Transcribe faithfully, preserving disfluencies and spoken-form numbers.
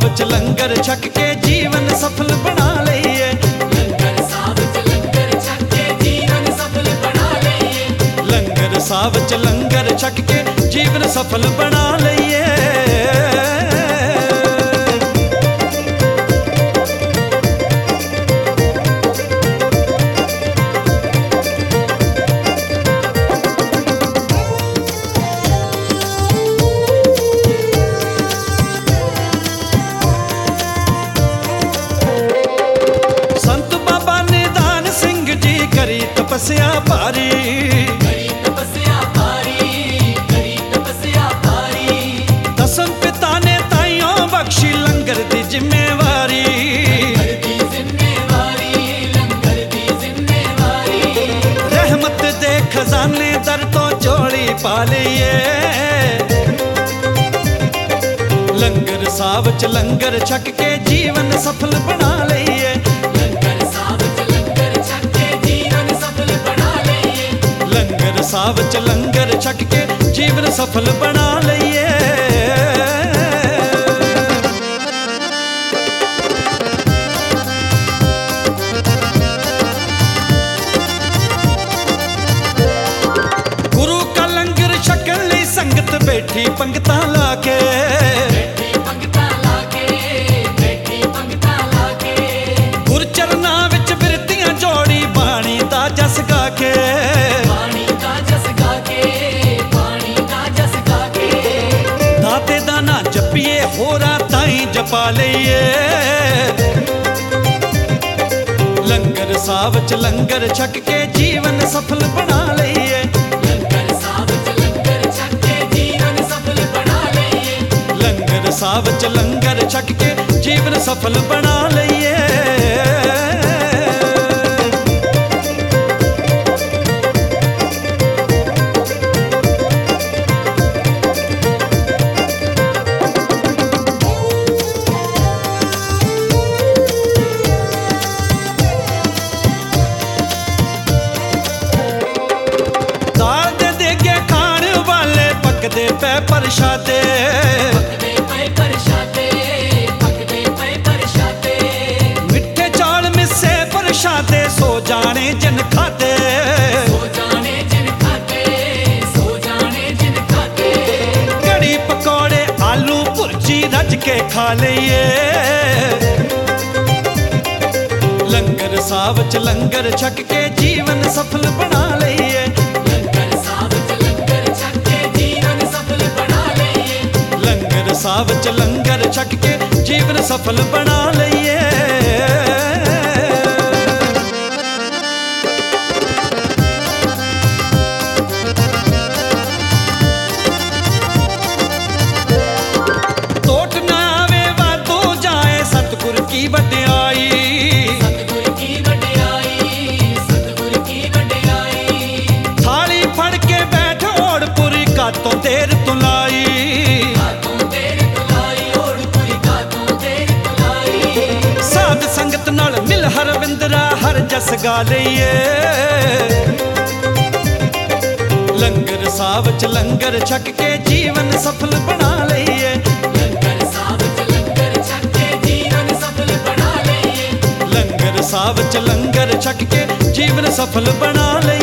च लंगर छक के जीवन सफल बना लईए। लंगर साहब च लंगर छक के जीवन सफल बना लईए। लंगर साहब च लंगर छक के जीवन सफल बना लईए। तपस्या भारी करी तपस्या भारी, करी तपस्या भारी। दसम पिता ने ताइयों बख्शी लंगर दी जिम्मेवारी। लंगर दी जिम्मेवारी, लंगर दी जिम्मेवारी। रहमत दे खजाने दर तो जोड़ी पा लईए। लंगर साहब च लंगर छक के जीवन सफल बना लईए। लंगर साहब च लंगर छक के जीवन सफल बना लईए। लंगर साहब च लंगर छक के जीवन सफल बना लईए। गुरु का लंगर छकन लई संगत बैठी पंगतां लाके। बैठी पंगतां लाके, बैठी पंगतां लाके। गुरचरना विच बिरतियां जोड़ी बाणी दा जस गा के। पानी का जस गा के, पानी का जस गा के। दाते दा ना जपिए होरा ताई जपा लईए। लंगर साहब च लंगर छक के जीवन सफल बना लईए। लंगर साहब च लंगर छक के जीवन सफल बना लईए। लंगर साहब च लंगर छक के जीवन सफल बना लईए। पकदे पे परशादे, पकदे पे परशादे, पकदे पे परशादे। मिठे चाल मिस्से परशादे सो जाने जिन खाते। सो जाने जिन खाते, सो जाने जिन खाते। कड़ी पकौड़े आलू भुर्जी रज के खा लईए। लंगर साहब च लंगर छक के जीवन सफल बना लईए। लंगर साहब च लंगर छक के जीवन सफल बना लईए। लंगर साहब च लंगर छक के जीवन सफल बना लईए। टोट ना आवे वादो जाए सतगुर की वड्याई। सतगुर की वड्याई, सतगुर की वड्याई। थाली फड़ के बैठ ओढ़ पुरी कातों देर तुलाई। कातों देर तुलाई, ओढ़ पुरी कातों देर तुलाई। साध संगत नाल मिल हर विंदरा हर जस गा लईए। लंगर साहब च लंगर छक के जीवन सफल बना लईए। लंगर साहब च लंगर छक के जीवन सफल बना लईए। लंगर साहब च लंगर छक के जीवन सफल बना लईए।